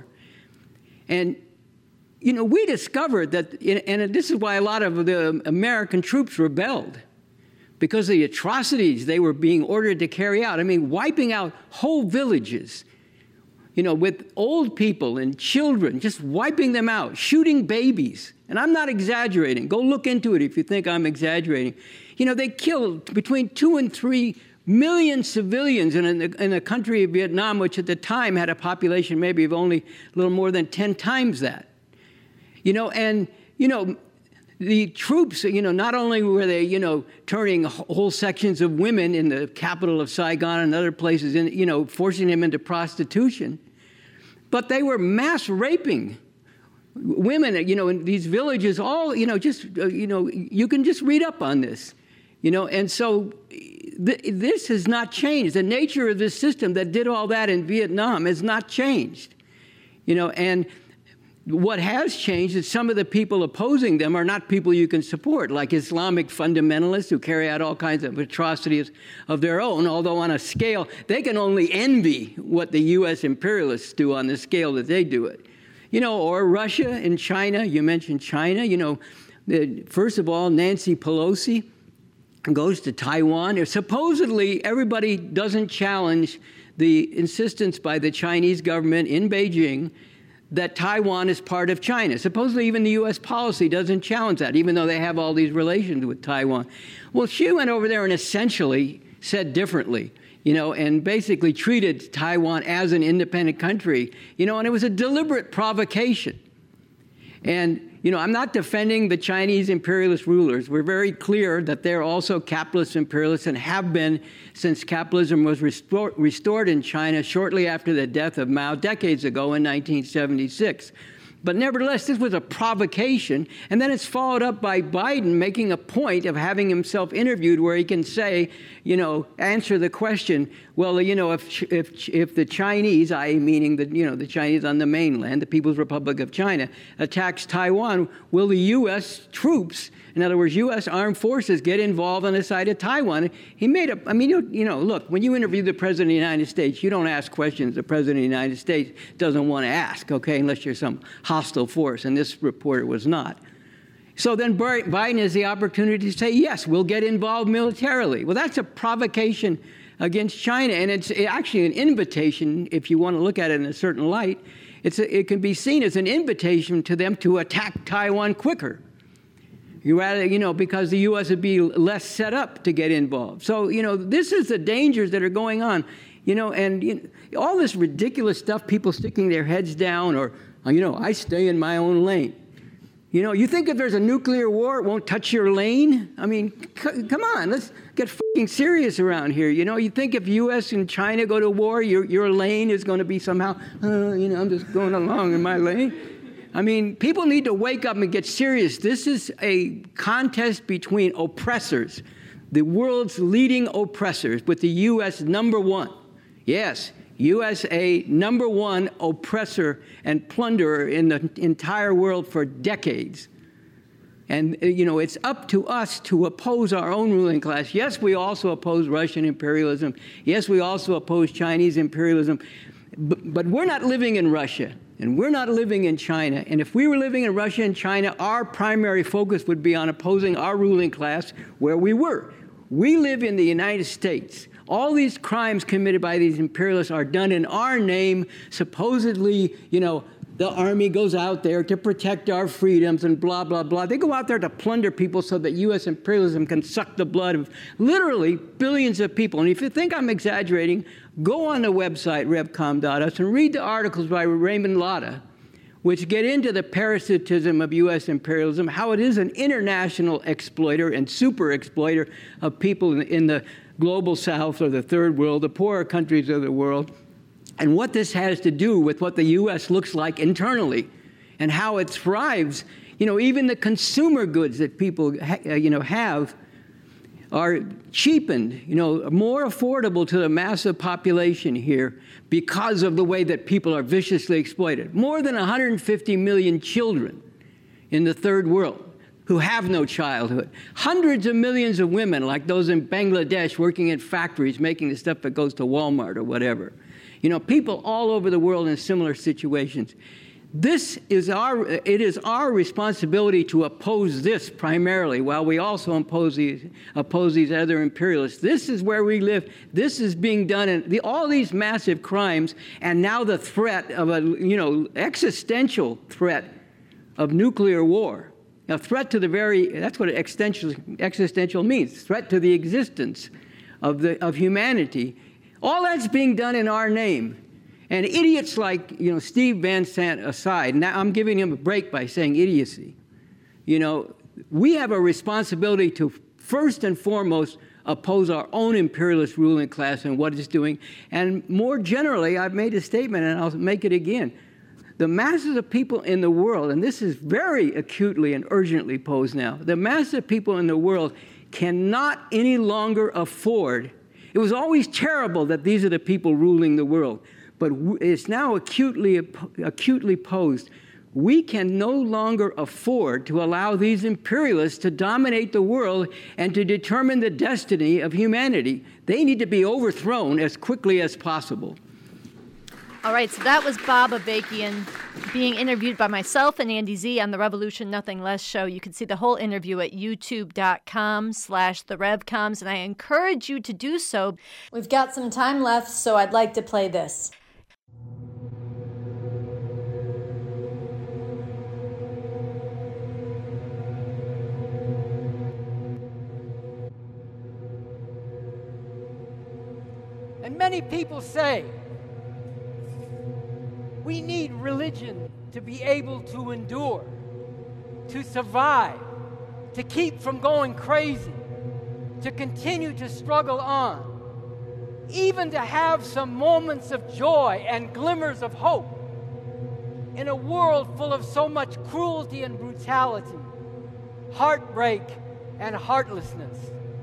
And, you know, we discovered that, and this is why a lot of the American troops rebelled, because of the atrocities they were being ordered to carry out. I mean, wiping out whole villages, you know, with old people and children, just wiping them out, shooting babies. And I'm not exaggerating. Go look into it if you think I'm exaggerating. You know, they killed between two and three million civilians in a, in a country of Vietnam, which at the time had a population maybe of only a little more than ten times that. You know, and, you know, the troops, you know, not only were they, you know, turning whole sections of women in the capital of Saigon and other places, in, you know, forcing them into prostitution, but they were mass raping women, you know, in these villages, all, you know, just, uh, you know, you can just read up on this, you know, and so th this has not changed. The nature of this system that did all that in Vietnam has not changed, you know, and what has changed is some of the people opposing them are not people you can support, like Islamic fundamentalists who carry out all kinds of atrocities of their own, although on a scale, they can only envy what the U S imperialists do on the scale that they do it. You know, or Russia and China, you mentioned China, you know, the, first of all, Nancy Pelosi goes to Taiwan. Supposedly, everybody doesn't challenge the insistence by the Chinese government in Beijing that Taiwan is part of China. Supposedly even the U S policy doesn't challenge that, even though they have all these relations with Taiwan. Well, she went over there and essentially said differently, you know, and basically treated Taiwan as an independent country, you know, and it was a deliberate provocation. And, you know, I'm not defending the Chinese imperialist rulers. We're very clear that they're also capitalist imperialists and have been since capitalism was restor restored in China shortly after the death of Mao decades ago in nineteen seventy-six. But nevertheless, this was a provocation, and then it's followed up by Biden making a point of having himself interviewed where he can say, you know, answer the question, well, you know, if, if, if the Chinese, that is meaning the, you know, the Chinese on the mainland, the People's Republic of China, attacks Taiwan, will the U S troops, in other words, U S armed forces, get involved on the side of Taiwan? He made a, I mean, you, you know, look, when you interview the President of the United States, you don't ask questions the President of the United States doesn't want to ask, okay, unless you're some hostile force, and this reporter was not. So then Biden has the opportunity to say, yes, we'll get involved militarily. Well, that's a provocation against China, and it's actually an invitation, if you want to look at it in a certain light. It's a, it can be seen as an invitation to them to attack Taiwan quicker. You rather, you know, because the U S would be less set up to get involved. So, you know, this is the dangers that are going on, you know, and you know, all this ridiculous stuff, people sticking their heads down, or, you know, I stay in my own lane. You know, you think if there's a nuclear war, it won't touch your lane? I mean, c come on, let's get fucking serious around here. You know, you think if U S and China go to war, your, your lane is going to be somehow, uh, you know, I'm just going along in my lane. I mean, people need to wake up and get serious. This is a contest between oppressors, the world's leading oppressors, with the U S number one. Yes, U S A number one oppressor and plunderer in the entire world for decades. And, you know, it's up to us to oppose our own ruling class. Yes, we also oppose Russian imperialism. Yes, we also oppose Chinese imperialism. But, but we're not living in Russia, and we're not living in China. And if we were living in Russia and China, our primary focus would be on opposing our ruling class where we were. We live in the United States. All these crimes committed by these imperialists are done in our name. Supposedly, you know, the army goes out there to protect our freedoms and blah, blah, blah. They go out there to plunder people so that U S imperialism can suck the blood of literally billions of people. And if you think I'm exaggerating, go on the website, revcom dot U S, and read the articles by Raymond Latta, which get into the parasitism of U S imperialism, how it is an international exploiter and super exploiter of people in, in the global south or the third world, the poorer countries of the world, and what this has to do with what the U S looks like internally and how it thrives. You know, even the consumer goods that people, ha you know, have are cheapened, you know, more affordable to the massive population here because of the way that people are viciously exploited. More than one hundred fifty million children in the third world who have no childhood. Hundreds of millions of women, like those in Bangladesh working in factories, making the stuff that goes to Walmart or whatever. You know, people all over the world in similar situations. This is our, it is our responsibility to oppose this primarily, while we also oppose these, oppose these other imperialists. This is where we live. This is being done in the, all these massive crimes, and now the threat of a, you know, existential threat of nuclear war. A threat to the very, that's what existential, existential means, threat to the existence of, the, of humanity. All that's being done in our name. And idiots like, you know, Steve Van Sant aside, now I'm giving him a break by saying idiocy. You know, we have a responsibility to first and foremost oppose our own imperialist ruling class and what it's doing. And more generally, I've made a statement and I'll make it again. The masses of people in the world, and this is very acutely and urgently posed now, the masses of people in the world cannot any longer afford. It was always terrible that these are the people ruling the world, but it's now acutely, acutely posed. We can no longer afford to allow these imperialists to dominate the world and to determine the destiny of humanity. They need to be overthrown as quickly as possible. All right, so that was Bob Avakian being interviewed by myself and Andy Z on the Revolution Nothing Less show. You can see the whole interview at youtube.com slash the RevComs, and I encourage you to do so. We've got some time left, so I'd like to play this. And many people say, we need religion to be able to endure, to survive, to keep from going crazy, to continue to struggle on, even to have some moments of joy and glimmers of hope in a world full of so much cruelty and brutality, heartbreak and heartlessness.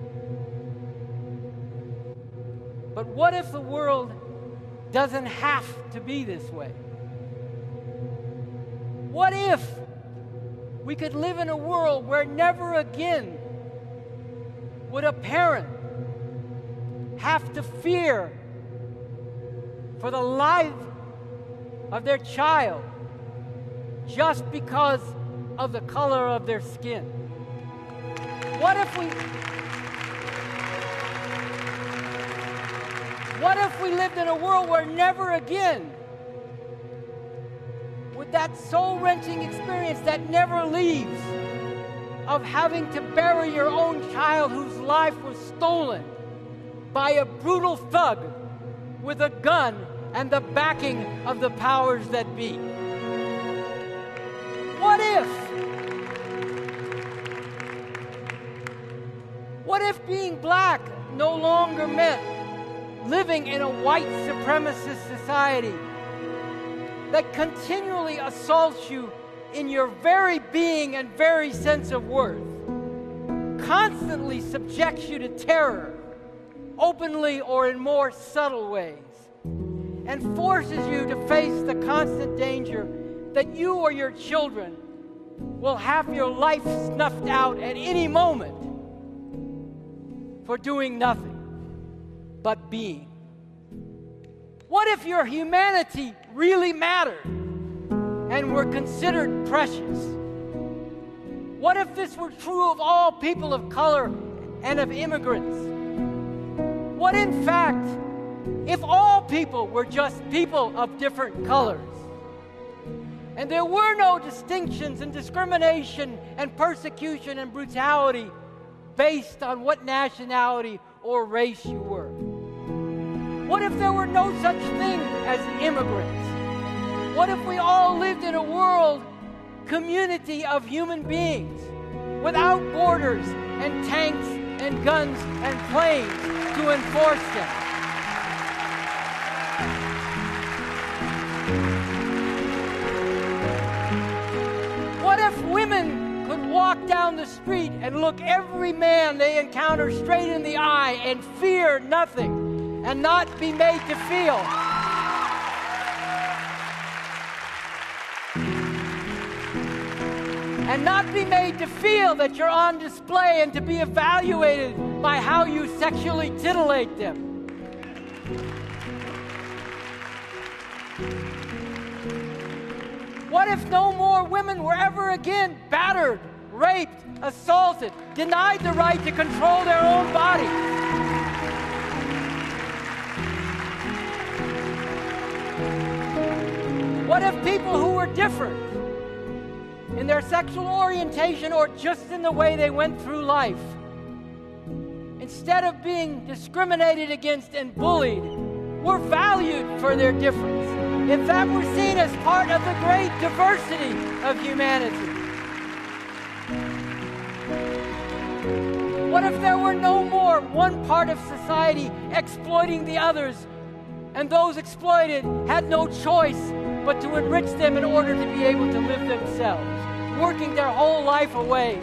But what if the world doesn't have to be this way? What if we could live in a world where never again would a parent have to fear for the life of their child just because of the color of their skin? What if we What if we lived in a world where never again would that soul-wrenching experience that never leaves of having to bury your own child whose life was stolen by a proud thug with a gun and the backing of the powers that be? What if? What if being black no longer meant living in a white supremacist society that continually assaults you in your very being and very sense of worth, constantly subjects you to terror, openly or in more subtle ways, and forces you to face the constant danger that you or your children will have your life snuffed out at any moment for doing nothing but being? What if your humanity really mattered and were considered precious? What if this were true of all people of color and of immigrants? What in fact, if all people were just people of different colors, and there were no distinctions and discrimination and persecution and brutality based on what nationality or race you were? What if there were no such thing as immigrants? What if we all lived in a world community of human beings without borders and tanks and guns and planes to enforce them? What if women could walk down the street and look every man they encounter straight in the eye and fear nothing and not be made to feel? And not be made to feel that you're on display and to be evaluated by how you sexually titillate them. What if no more women were ever again battered, raped, assaulted, denied the right to control their own bodies? What if people who were different in their sexual orientation or just in the way they went through life, instead of being discriminated against and bullied, were valued for their difference? If that were seen as part of the great diversity of humanity? What if there were no more one part of society exploiting the others, and those exploited had no choice but to enrich them in order to be able to live themselves, working their whole life away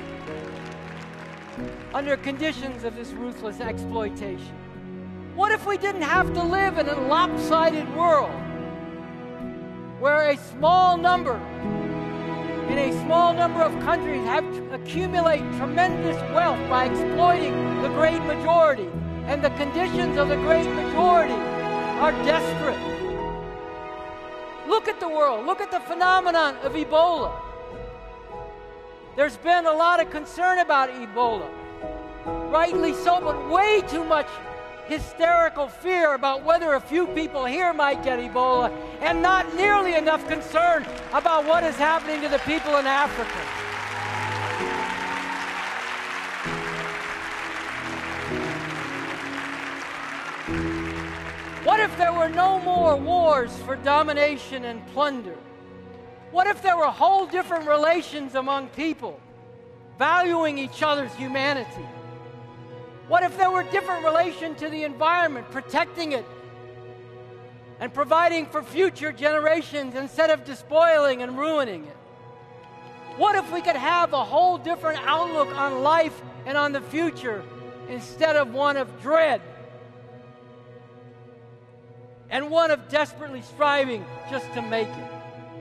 under conditions of this ruthless exploitation? What if we didn't have to live in a lopsided world where a small number, in a small number of countries, have to accumulate tremendous wealth by exploiting the great majority, and the conditions of the great majority are desperate? Look at the world. Look at the phenomenon of Ebola. There's been a lot of concern about Ebola, rightly so, but way too much hysterical fear about whether a few people here might get Ebola, and not nearly enough concern about what is happening to the people in Africa. What if there were no more wars for domination and plunder? What if there were whole different relations among people, valuing each other's humanity? What if there were different relation to the environment, protecting it and providing for future generations instead of despoiling and ruining it? What if we could have a whole different outlook on life and on the future instead of one of dread and one of desperately striving just to make it?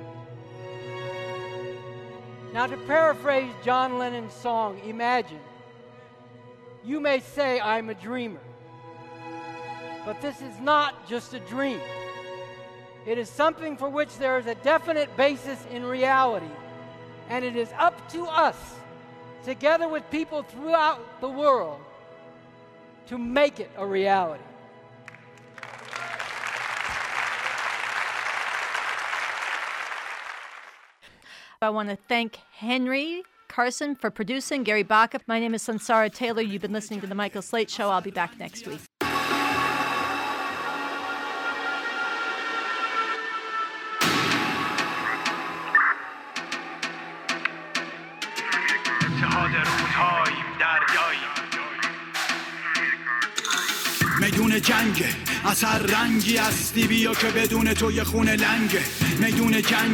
Now, to paraphrase John Lennon's song, Imagine, you may say I'm a dreamer, but this is not just a dream. It is something for which there is a definite basis in reality, and it is up to us, together with people throughout the world, to make it a reality. I want to thank Henry Carson for producing, Gary Baca. My name is Sansara Taylor. You've been listening to The Michael Slate Show. I'll be back next week. میدون جنگه از هر رنگی هستی بیا که بدون تو یه خونه لنگه میدون جنگه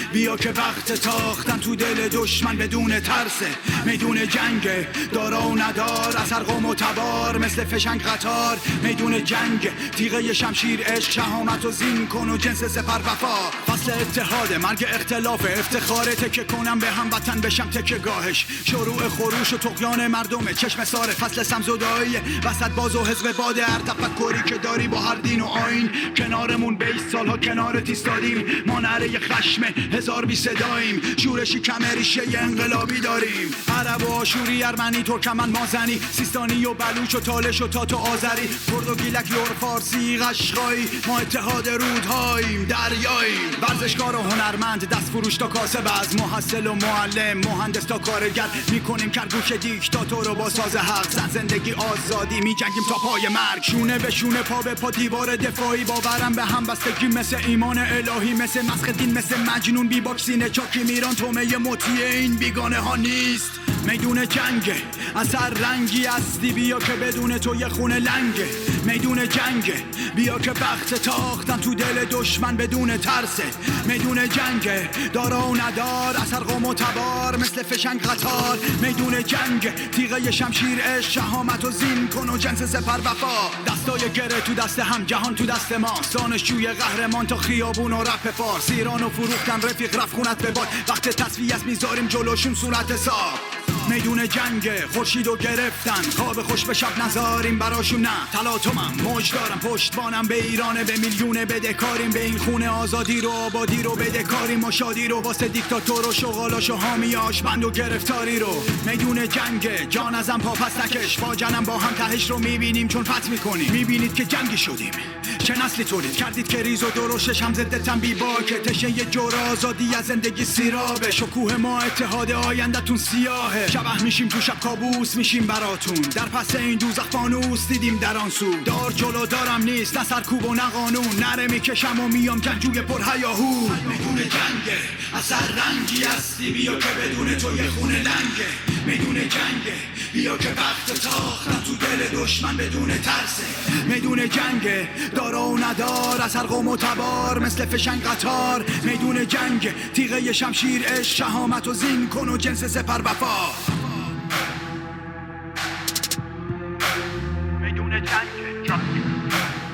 بیا که وقت تاختن تو دل دشمن بدون ترسه. میدون جنگ دارا و ندار، از هر قوم و تبار مثل فشنگ قطار. میدون جنگ تیغه شمشیر عشق، شهامت و زین کن و جنس سپر وفا. فصل اتحاد مرگ اختلاف، افتخار تکه کنم به هم وطن بشم تکه گاهش. شروع خروش و طغیان مردمه، چشم ساره فصل سمزدایی وسط باز و حزب باد. هر تفکری که داری با هر دین و آیین کنارمون بیست سالها کنار تیستادیم. ما نره خشم هزار بی صداییم، شورشی کمریشه انقلابی داریم. عرب و آشوری، ارمنی، ترکمن، مازنی، سیستانی و بلوچ و تالش و تات و آذری، کرد و گیلک، یور، فارسی، قشقایی. ما اتحاد رودهاییم، دریاییم. ورزشکار و هنرمند، دست فروش تا کاسب، از محصل و معلم، مهندس تا کارگر، میکنیم کرگوش دیکتاتور رو با ساز حق. زن زندگی آزادی، میجنگیم تا پای مرگ. شونه به شونه، پا به پا، دیوار دفاعی. باورم به هم بستگی مثل ایمان الهی، مثل مسخ دین، مثل مجنون بی باکسینه چاکی میران. تومه مطیع این بیگانه ها نیست. میدون جنگ اثر رنگی هستی، بیا که بدون تو یه خونه لنگه. میدون جنگ بیا که بخت تاختن تو دل دشمن بدون ترسه. میدون جنگ دارا و ندار، اثر قوم و تبار مثل فشنگ قطار. میدون جنگ تیغه شمشیر عشق، شهامت و زین کن و جنس سپر وفا. دستای گره تو دست هم، جهان تو دست ما. دانشجوی قهرمان تا خیابون و رپ فارس. ایران و فروختن رفیق رفت خونت به باد. وقت تصفیه است میذاریم جلوشون صورت حساب. میدون جنگ خورشیدو گرفتن، خواب خوش به شب نذاریم براشون. نه تلاطمم، موج دارم، پشتبانم به ایرانه. به میلیون بدهکاریم، به این خونه آزادی رو آبادی رو بدهکاریم. و شادی رو واسه دیکتاتور و شغالاش و حامیاش، بند و گرفتاری رو. میدون جنگ جان ازم پا پس نکش، فاجنم با هم تهش رو میبینیم چون فتح میکنیم. میبینید که جنگی شدیم، چه نسلی تولید کردید که ریز و درشش هم ضدتن بی باکه. تشه یه جور آزادی از زندگی سیرابه، شکوه ما اتحاد آینده‌تون سیاهه. شبح میشیم تو شب، کابوس میشیم براتون. در پس این دوزخ فانوس دیدیم در آن سو. دار جلو دارم نیست، نه سرکوب و نه قانون. نره میکشم و میام جنگجوی پر هیاهو. میدون جنگ اثر رنگی هستی، بیا که بدون تو یه خونه لنگه. میدون جنگ بیا که وقت تاختن تو دل دشمن بدون ترسه. میدون جنگ دارا و ندار، از هر قوم و تبار مثل فشنگ قطار. میدون جنگ تیغه شمشیر عشق، شهامت و زین کن و جنس سپر وفا. میدون جنگ